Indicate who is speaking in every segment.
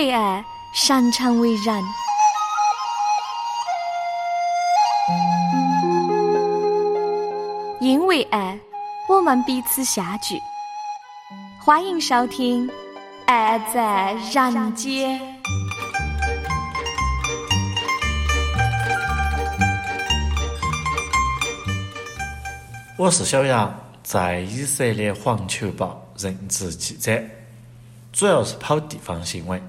Speaker 1: 为爱，擅长为人。因为爱，我们彼此相聚。欢迎收听《爱在人间》。
Speaker 2: 我是小杨，在以色列环球报任职记者，主要是跑地方新闻。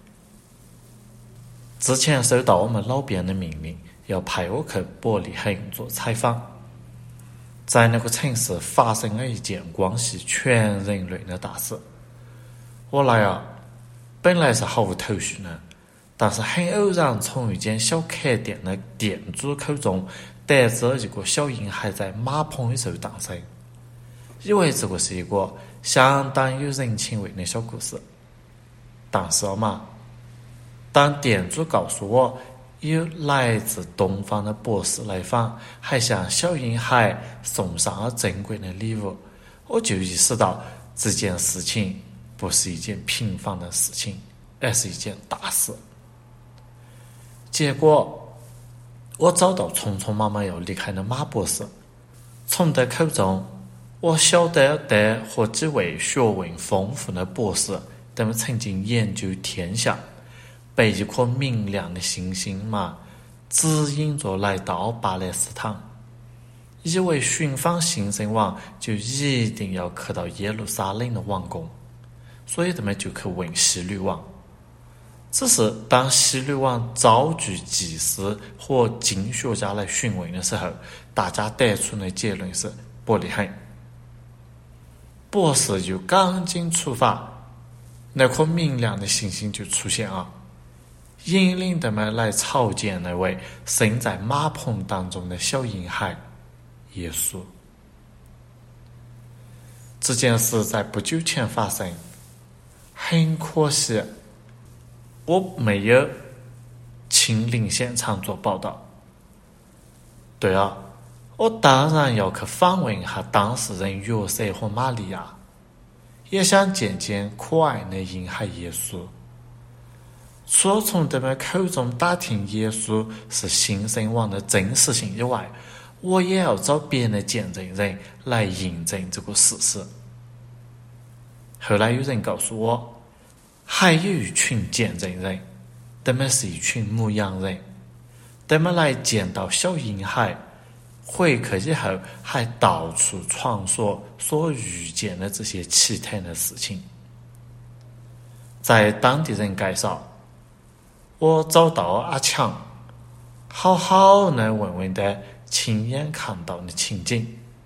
Speaker 2: 之前收到我们老编的命令，要派我去伯利恒做采访。在那个城市发生了一件关系全人类的大事。我来本来是毫无头绪的，但是很偶然从一间小客店的店主口中得知了一个小婴孩在马棚里受诞生，以为这个是一个相当有人情味的小故事。但是当店主告诉我有来自东方的博士来访，还向小婴孩送上了珍贵的礼物，我就意识到这件事情不是一件平凡的事情，而是一件大事。结果我找到匆匆忙忙要离开的马博士，从他口中我晓得和几位学问丰富的博士他们曾经研究天象，被一颗明亮的星星指引着来到巴勒斯坦，以为寻访星神王就一定要去到耶路撒冷的王宫，所以他们就去问希律王。只是当希律王召集祭司和经学家来询问的时候，大家得出的结论是伯利恒。博士就赶紧出发，那颗明亮的星星就出现了，引领他们来朝见那位生在马棚当中的小婴孩耶稣。这件事在不久前发生，很可惜我没有亲临现场做报道。对我当然要去访问一下当事人约瑟和玛利亚，也想见见可爱的婴孩耶稣。除了从他们口中打听耶稣是新神王的真实性以外，我也要找别的见证人来印证这个事实。后来有人告诉我，还有一群见证人，他们是一群牧羊人，他们来见到小婴孩，回去以后还到处传说所遇见的这些奇特的事情。在当地人介绍，我找到阿强，好好的问问他亲眼看到的情景。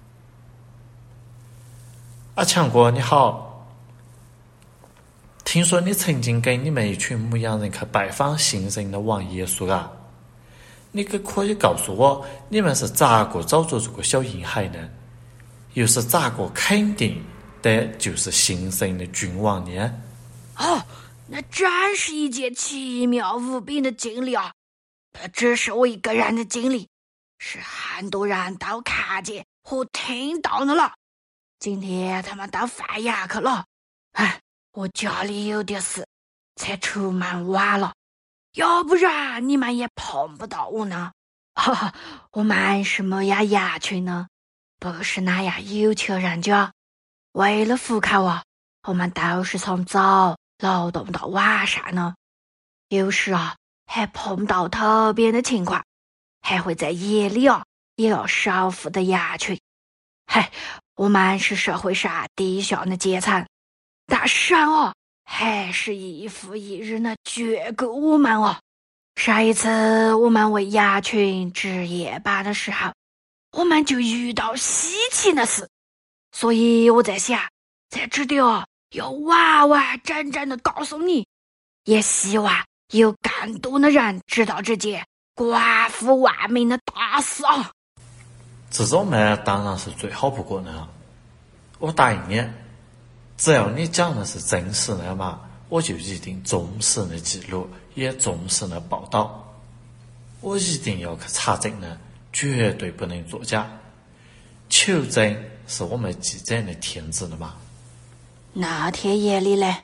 Speaker 2: 阿强哥你好，听说你曾经跟你们一群牧羊人去拜访新神的王耶稣你可以告诉我你们是咋个找着这个小婴孩呢？又是咋个肯定的就是新神的君王呢？
Speaker 3: 那真是一件奇妙无比的经历不只是我一个人的经历，是很多人都看见和听到的了。今天他们到饭店去了，我家里有点事，才出门晚了，要不然你们也碰不到我呢。我们是牧羊羊群呢，不是那样有钱人家。为了糊口我们都是从早劳动到晚上呢。有时还碰到特别的情况，还会在夜里也要守护的羊群。我们是社会上低下的阶层，但神还是一复一日的眷顾我们上一次我们为羊群值夜班的时候，我们就遇到稀奇的事，所以我在想，在这里要完完整整的告诉你，也希望有更多的人知道这件关乎万民的大事
Speaker 2: 这种当然是最好不过的我答应你，只要你讲的是真实的我就一定忠实的记录，也忠实的报道。我一定要去查证的，绝对不能作假。求证是我们记者的天职的
Speaker 3: 那天夜里呢，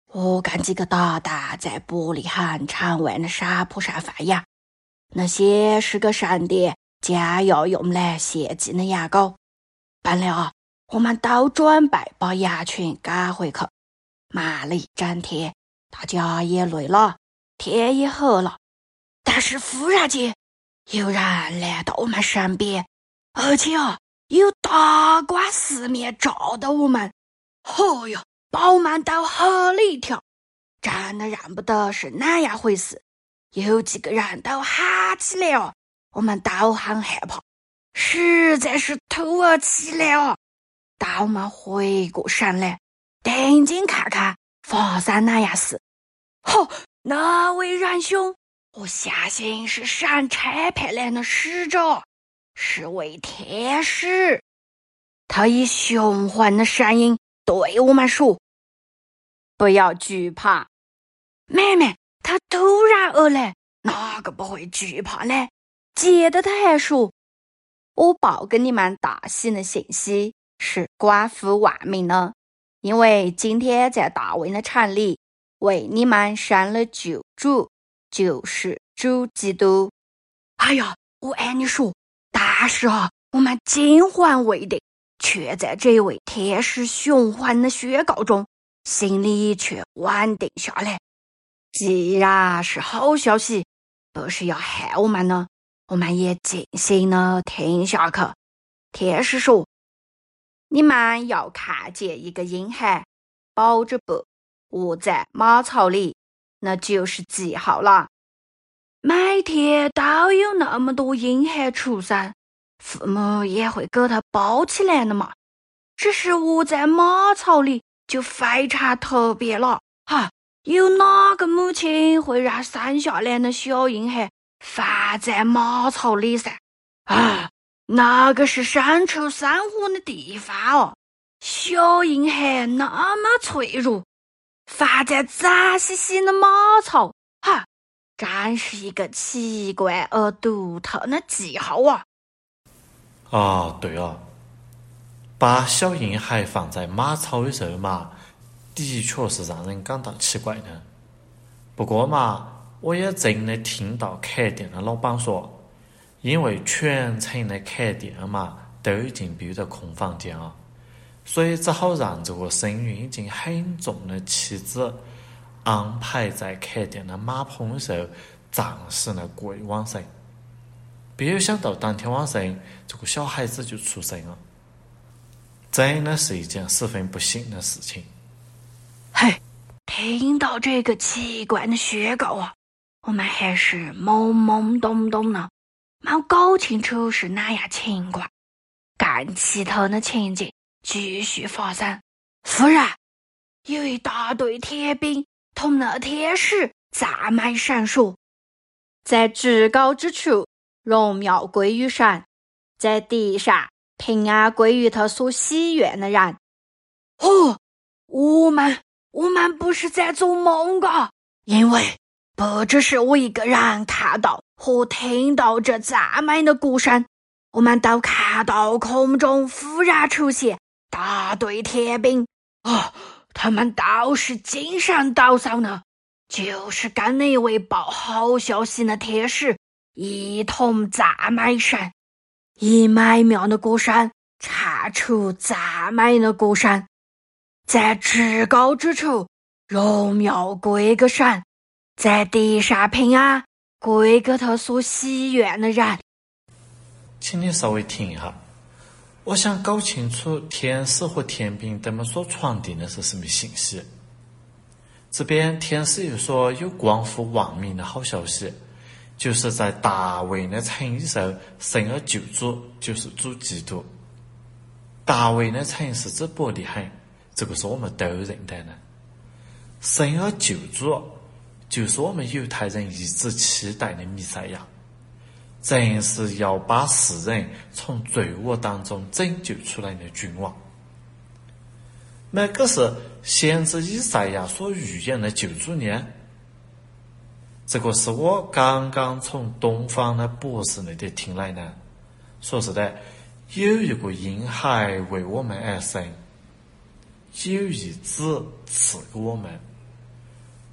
Speaker 3: 我看几个大大在伯利恒长湾的沙坡上发芽，那些是个神的家要用来献祭的牙膏。办了，我们都准备把羊群赶回去。骂了一整天，大家也累了，天也黑了。但是忽然间，有人来到我们身边，而且有大光四面照到我们。哦哟，把我们都吓了一跳，真的认不得是哪样回事。有几个人都喊起来了，我们都很害怕，实在是突如其来啊！当我们回过神来，定睛看看发生哪样事。那位仁兄，我相信是神差派来的使者，是位天使。他以雄浑的声音对我们说：“不要惧怕。”妹妹，他突然而来，哪个不会惧怕呢？接着他还说：“我报给你们大喜的信息是关乎万民的，因为今天在大卫的城里为你们生了救主，就是主基督。”哎呀，我按你说，但是我们惊魂未定，却在这位天使雄浑的宣告中，心里却稳定下来。既然是好消息，不是要害我们呢，我们也静心的听下去。天使说：“你们要看见一个婴孩抱着布卧在马槽里，那就是记号了。每天都有那么多婴孩出生，父母也会给他抱起来的嘛。只是卧在马槽里就非常特别了哈。有哪个母亲会让生下来的小婴孩放在马槽里噻？那个是身处生活的地方哦。小婴孩那么脆弱，放在脏兮兮的马槽，真是一个奇怪而独特的记号啊！
Speaker 2: 对把小婴孩放在马槽的时候嘛，的确是让人感到奇怪的。不过嘛，我也真的听到开店的老板说，因为全城的开店嘛都已经变得空房间了，所以只好让这个身孕已经很重的妻子安排在开店的马棚的时候暂时的过一晚上。没有想到当天晚上这个小孩子就出生了，真的是一件十分不幸的事情。
Speaker 3: 听到这个奇怪的宣告我们还是懵懵懂懂的，没搞清楚是哪样情况。更奇特的情景继续发生。忽然，有一大队铁兵同那天使赞美神说：“在至高之处，荣耀归于神；在地上，平安归于他所喜悦的人。”我们不是在做梦因为不只是我一个人看到和听到这赞美的鼓声，我们都看到空中忽然出现大队铁兵他们都是精神抖擞的，就是跟那位报好消息的天使一同赞美神，以美妙的鼓声唱出赞美的鼓声。在至高之处，荣耀归给神；在地上平安归给他所喜悦的人。
Speaker 2: 请你稍微停一下，我想搞清楚天使和天兵他们所传递的是什么信息。这边天使又说有关乎万民的好消息，就是在大卫的城里时候生了救主，就是主基督。大卫的城是指伯利恒，这个是我们都认得的。生了救主，就是我们犹太人一直期待的弥赛亚，真是要把世人从罪恶当中拯救出来的君王。那个是先知以赛亚所预言的救主呢？这个是我刚刚从东方的博士那里听来的，说是的，有一个婴孩为我们而生，有一子赐给我们，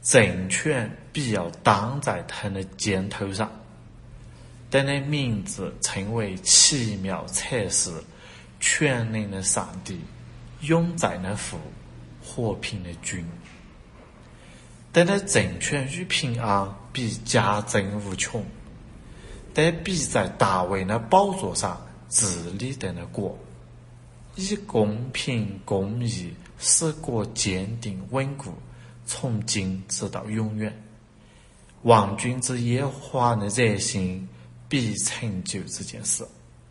Speaker 2: 政权必要当在他的肩头上。他的名字称为奇妙策士，全能的上帝，永在的父，和平的君。他的政权与平安必加增无穷。他必在大卫的宝座上治理他的国，以公平公义使国坚定稳固，从今直到永远。万军之耶和华的热心必成就这件事。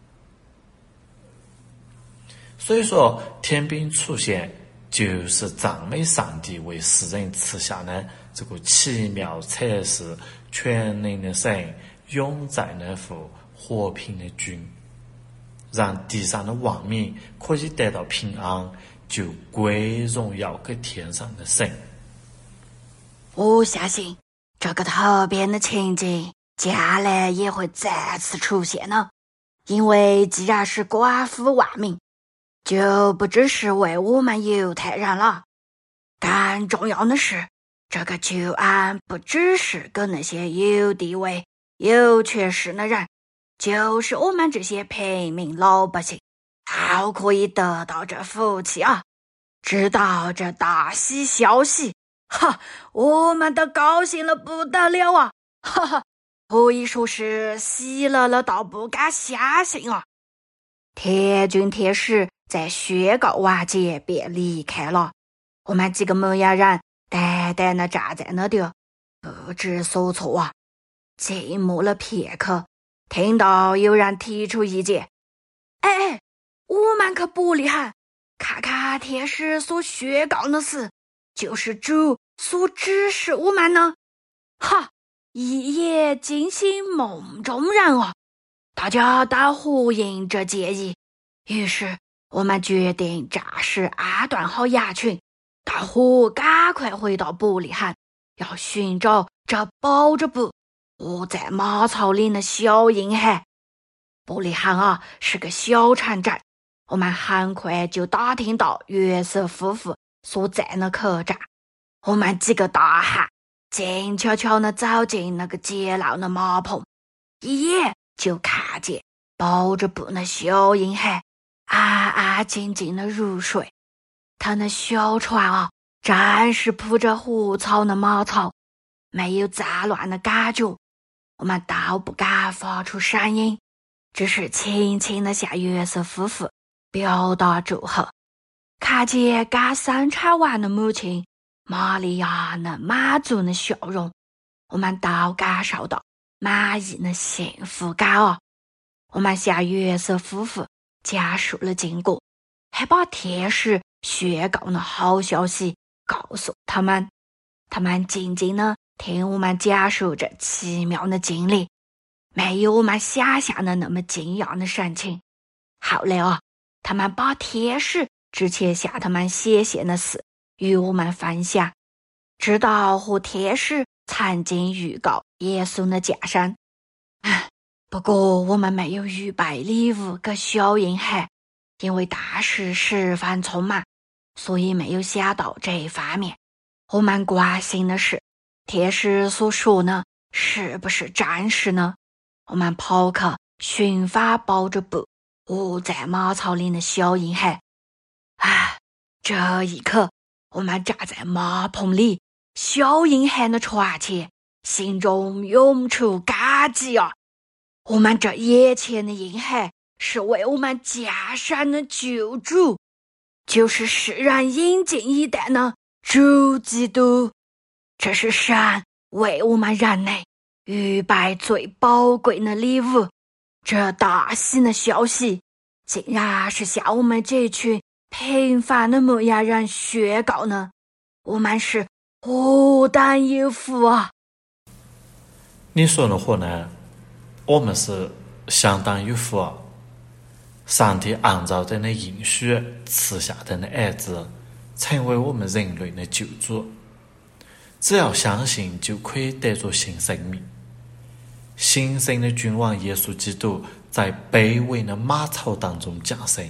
Speaker 2: 所以说，天兵出现就是赞美上帝为世人赐下的这个奇妙策士，全能的神，永在的父，和平的君，让地上的万民可以得到平安，就归荣耀给天上的神。
Speaker 3: 我相信这个特别的情景将来也会再次出现呢，因为既然是关乎万民，就不只是为我们犹太人了。更重要的是，这个救恩不只是给那些有地位有权势的人，就是我们这些平民老百姓都可以得到这福气啊！知道这大喜消息，我们都高兴了不得了啊！可以说是喜乐了到不敢相信啊！天君天使在宣告完结便离开了，我们几个牧羊人淡淡地站在那里，不知所措啊！静默了片刻，听到有人提出意见：“哎，我们可不厉害，看看天使所宣告的事，就是主所指示我们呢。”一夜惊醒梦中人啊！大家都回应这建议，于是我们决定暂时安顿好羊群，大伙赶快回到伯利恒，要寻找这抱着布卧在马槽里的小婴孩。伯利恒是个小城镇，我们很快就打听到约瑟夫妇所在的客栈。我们几个大汉静悄悄地走进那个简陋的马棚，一眼就看见抱着布的小婴孩安安静静地入睡。他的小床真是铺着禾草的马槽，没有脏乱的感觉。我们都不敢发出声音，只是轻轻地向约瑟夫妇表达祝贺。看见刚生产完的母亲玛利亚那满足的笑容，我们都感受到满意的幸福感我们向约瑟夫妇讲述了经过，还把天使宣告的好消息告诉他们。他们静静地听我们讲述这奇妙的经历，没有我们想象的那么惊讶的神情。后来他们把天使之前向他们显现的事与我们分享，直到和天使曾经预告耶稣的降生。不过我们没有预备礼物给小婴孩，因为当时十分匆忙，所以没有想到这一方面。我们关心的是天使所说的是不是真实呢？我们跑去寻访抱着布卧在马槽里的小婴孩。这一刻我们站在马棚里小婴孩的床前，心中涌出感激啊！我们这眼前的婴孩是为我们降生的救主，就是世人引进一代的主基督。这是神为我们人类预备最宝贵的礼物。这大喜的消息竟然是向我们这群平凡的牧羊人宣告呢，我们是何等有福啊！
Speaker 2: 你说的话呢？我们是相当有福上帝按照他的应许赐下他的儿子，成为我们人类的救主。只要相信，就可以得着新生命。新生的君王耶稣基督在卑微的马槽当中降生，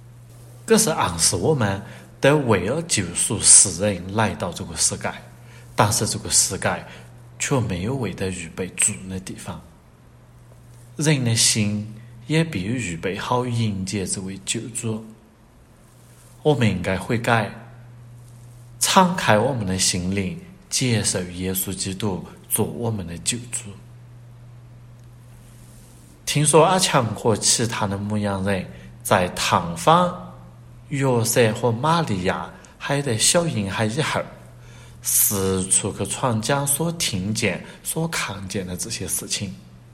Speaker 2: 这是暗示我们得为了救赎世人来到这个世界， 但是这个世界却没有为他预备住的地方。人的心也必预备好迎接这位救主。我们应该悔改，敞开我们的心灵，接受耶稣基督做我们的救主。听说阿强和其他的牧羊人在探访约瑟和玛利亚还在小婴孩以后，四处去传讲所听见所看见的这些事情，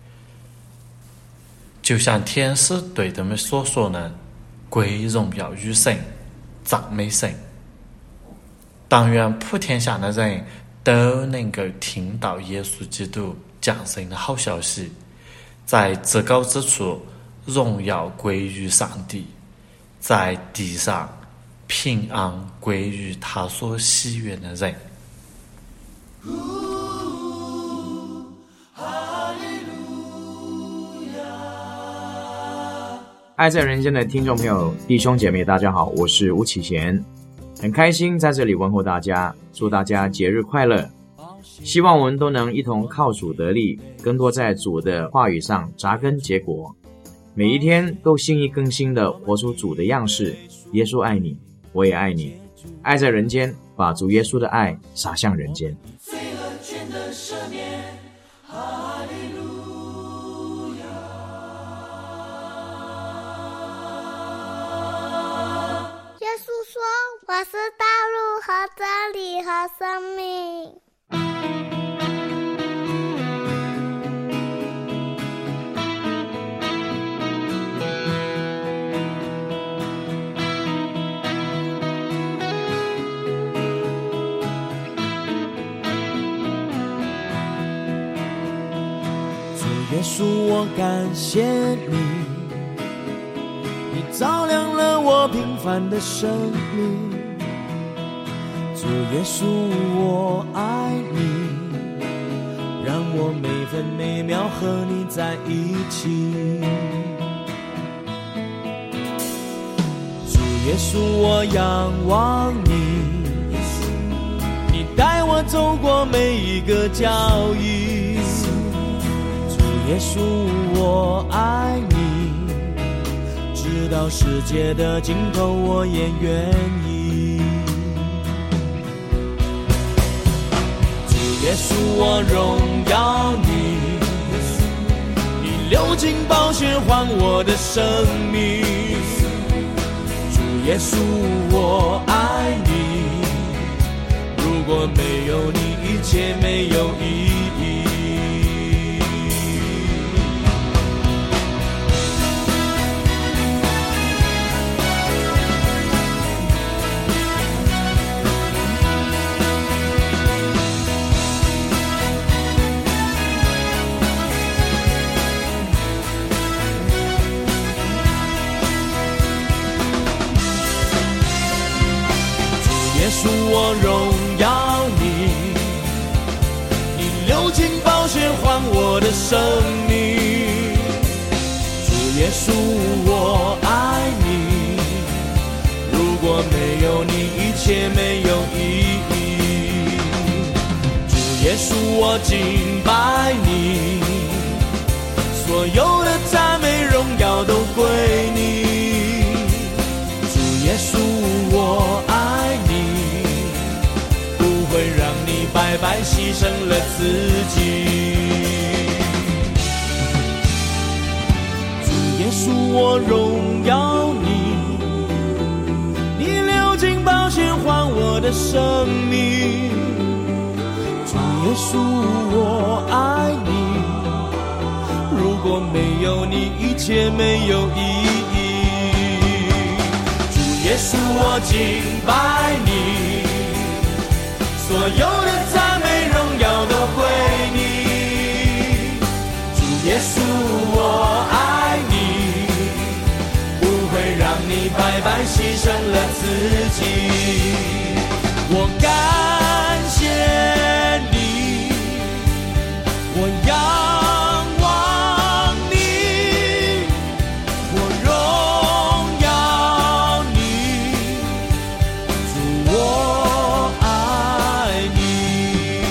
Speaker 2: 就像天使对他们所说的，归荣耀于神，赞美神。但愿普天下的人都能够听到耶稣基督降生的好消息，在至高之处荣耀归于上帝，在地上平安归于他所喜悦的人。
Speaker 4: 爱在人间的听众朋友、弟兄姐妹，大家好，我是吴启贤，很开心在这里问候大家，祝大家节日快乐。希望我们都能一同靠主得力，更多在主的话语上扎根结果，每一天都心意更新的活出主的样式。耶稣爱你，我也爱你，爱在人间，把主耶稣的爱洒向人间。
Speaker 5: 罪恶全的赦免，哈利路亚。
Speaker 6: 耶稣说，我是道路和真理和生命。
Speaker 5: 耶稣，我感谢你，你照亮了我平凡的生命。主耶稣，我爱你，让我每分每秒和你在一起。主耶稣，我仰望你，你带我走过每一个脚印。耶稣，我爱你，直到世界的尽头我也愿意。主耶稣，我荣耀你，你流尽宝血换我的生命。主耶稣，我爱你，如果没有你，一切没有意义。耶稣，我荣耀你，你流尽宝血换我的生命。主耶稣，我爱你，如果没有你，一切没有意义。主耶稣，我敬拜你，所有的赞美荣耀都归你。主耶稣，我爱你，会让你白白牺牲了自己。主耶稣，我荣耀你，你流尽宝血换我的生命。主耶稣，我爱你，如果没有你，一切没有意义。主耶稣，我敬拜你，所有的赞美荣耀都归你。主耶稣，我爱你，不会让你白白牺牲了自己。我感谢你，我仰望你，我荣耀你。主，我爱你。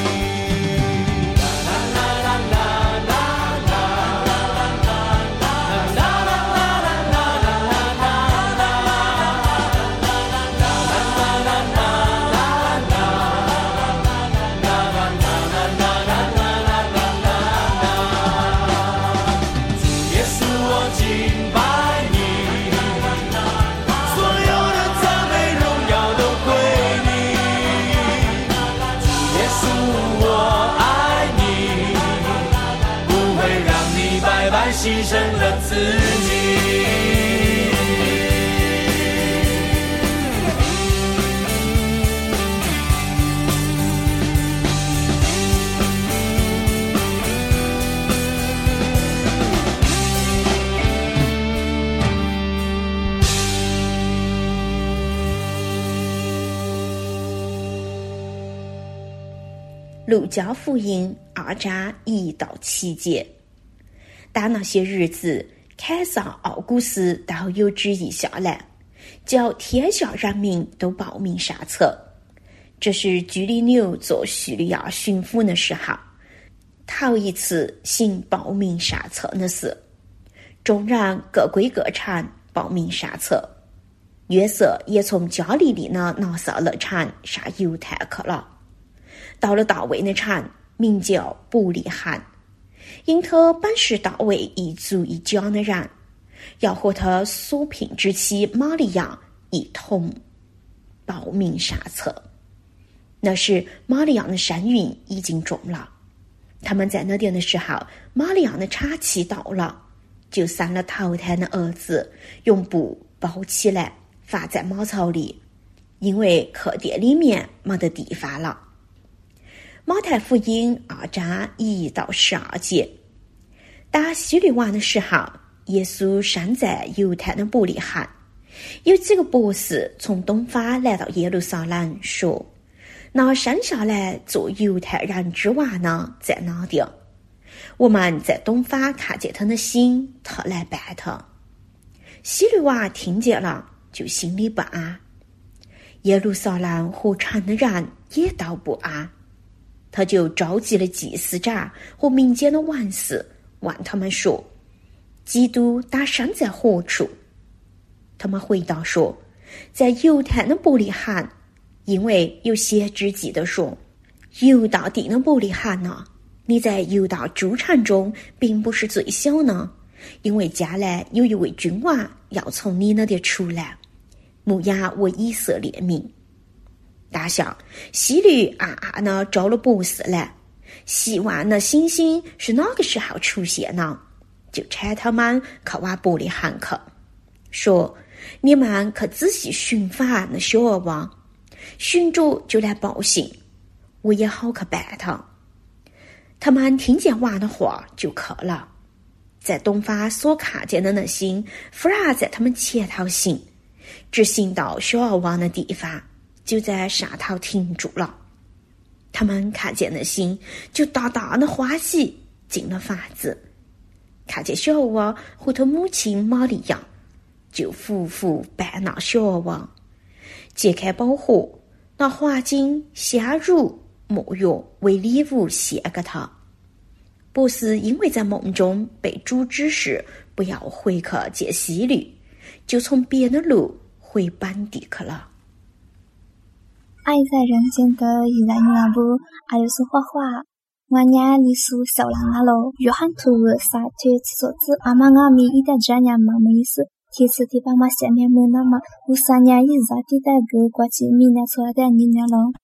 Speaker 7: 路加福音2章1到7节。但那些日子，凯撒奥古斯都有旨意下来，叫天下人民都报名上册。这是居里纽做叙利亚巡抚的时候，头一次行报名上册的事。众人各归各城报名上册。约瑟也从加利利的拿撒勒城上犹太去了，到了大卫的城，名叫伯利恒，因他本是大卫一族一家的人，要和他所聘之妻玛利亚一同报名上册。那时玛利亚的身孕已经重了，他们在那点的时候，玛利亚的产期到了，就生了头胎的儿子，用布包起来放在马槽里，因为客店里面没得地方了。马太福音2章1到12节。打希律王的时候，耶稣生在犹太的伯利恒。有几个博士从东方来到耶路撒冷，说：那生下来做犹太人之王呢，在哪里？我们在东方看见他的心，特来拜他。希律王听见了，就心里不安。耶路撒冷和城的人也都不安。他就召集了祭司长和民间的文士，问他们说：基督打生在何处？他们回答说：在犹太的伯利恒，因为有先知记得说：犹大地的伯利恒呢，你在犹大诸城中并不是最小呢，因为将来有一位君王要从你那里出来，牧养我以色列民。大象希律暗暗地招了博士来，希望那星星是哪个时候出现呢？就差他们去往伯利恒去，说：你们可仔细寻访那小儿王，寻着就来报信，我也好去拜他。他们听见王的话就去了，在东方所看见的那星忽然在他们前头行，直行到小儿王的地方，就在上头停住了。他们看见那星，就大大的欢喜，进了房子，看见小娃和他母亲玛利亚，就夫妇拜那小娃，揭开宝盒，拿黄金、香乳、没药为礼物献给他。博士因为在梦中被主指示不要回去见希律，就从别的路回本地去了。
Speaker 8: 爱在人间的依然那部爱有是画画我家里书小狼啊喽约翰图撒推所字阿玛阿米一代这样嘛没意思提次提巴马下面没那么乌萨尼亚一扎地带个挂起米那错的你娘喽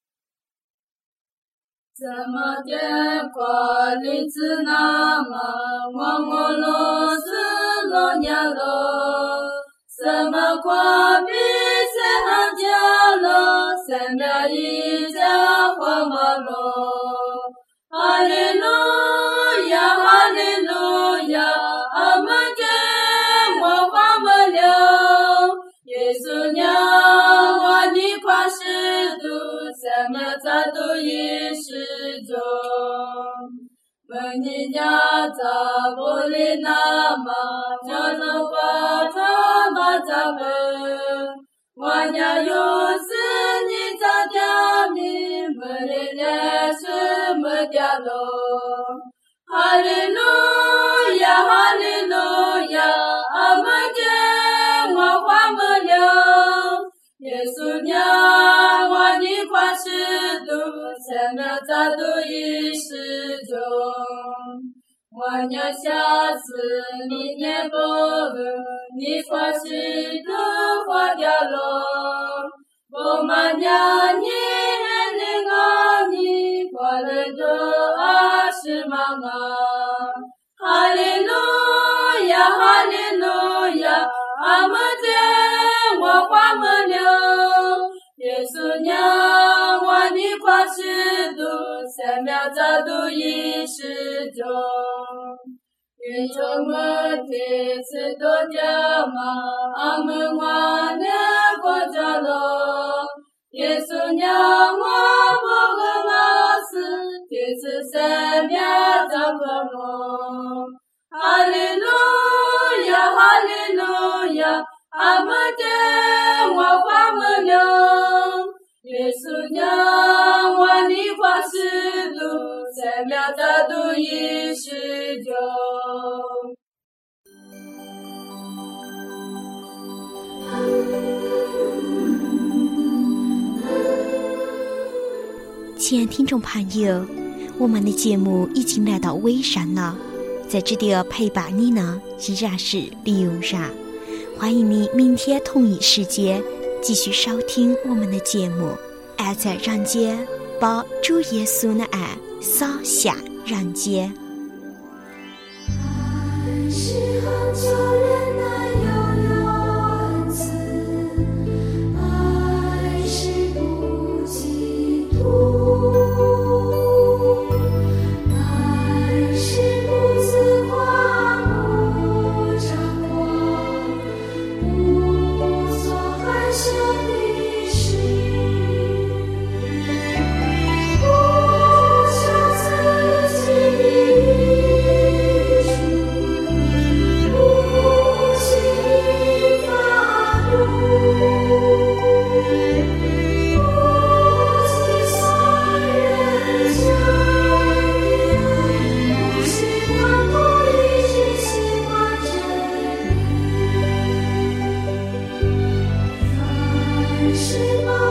Speaker 9: 怎么的挂里子那么我罗斯罗娘喽什么挂比谁还家喽什么一家花马喽哈利路亚哈利路亚阿门给我花么了耶稣娘我你夸是度什么在度一世中门你家在玻璃那么叫能把他们在门我娘有事你在家里门里来是门家喽哈利路亚哈利路亚阿门给我花么了耶稣娘我你夸是度什么在度一世中我娘下次明年不你夸是度花掉了我妈娘你领啊你夸了多啊是妈妈哈利路亚哈利路亚阿门在我花么了耶稣娘我你夸是度三秒在度一世中愿众我天赐多家嘛阿门我的国家咯耶稣娘我不跟我死天耶稣生命造个梦。哈利路亚，哈利路亚，阿们的我花么娘，耶稣娘我你花是路，生命造度一世久。
Speaker 7: 亲爱的听众朋友，我们的节目已经来到尾声了，在这里陪伴你呢依然是刘然，欢迎你明天同一时间继续收听我们的节目。爱在人间，把主耶稣的爱洒向人间。
Speaker 10: 爱是恒久忍耐又有恩慈，爱是不嫉妒，爱是不自夸，不张狂，不做害羞的事，不求自己的益处，不轻发怒，不计算人生的爱，不喜欢不义，只喜欢真理。凡事保